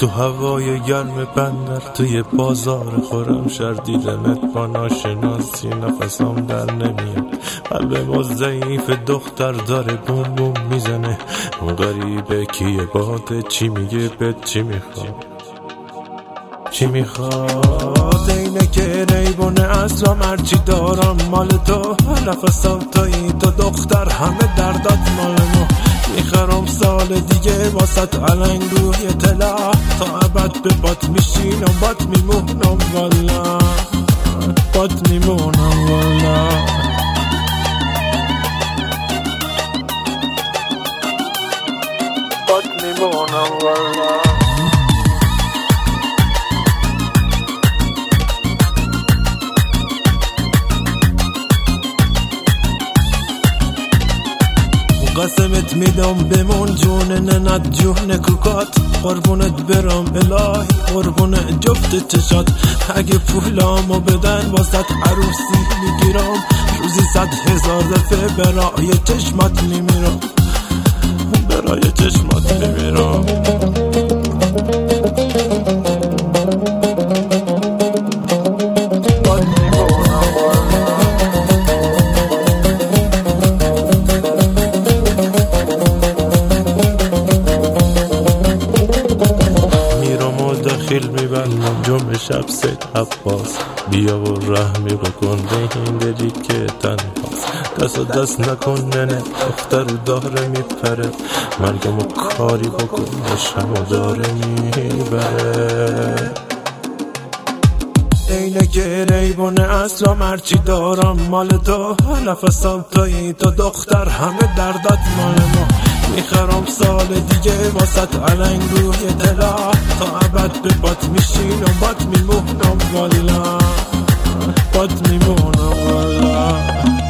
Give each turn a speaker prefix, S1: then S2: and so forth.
S1: تو هوای گرم بندر، توی بازار خورم شهر دیدمت با ناشناسی نفسم در نمیاد. قلب ما ضعیف دختر داره بوم بوم میزنه، اون غریبه کیه باده چی میگه بهت چی میخواد چی میخواد. اینه که ریبونه اسلام هرچی دارم مال تو، نفسم تویی تو دختر همه دردات مال ما. میخرم سال دیگه واسط علنگ روی طلا، تا ابد به بات میشینم بات میمونم والا، بات میمونم والا. بات میمونم والا. قسمت میدم بمون جون ننت جون کوکات، قربونت برم الهی قربون جفت چشات. اگه پولامو بدن واسط عروسی میگیرم، روزی 100,000 دفعه برای چشمات میمیرم، برای چشمات میمیرم. خیل میبندم جمعه شب سید عباس، بیا و رحمی بکن به این دلی که تنهاست. دست و دست نکن ننه دختر داره میپره، مرگمو کاری بکن شمو داره میبره. اینه که ریبونه اسلام هرچی دارم مال تو، نفسم تویی تو دختر همه دردات مال ما. میخرم سال دیگه واسط علنگ روی طلا، تا ابد به بات میشینم بات میمونم والا، بات میمونم والا.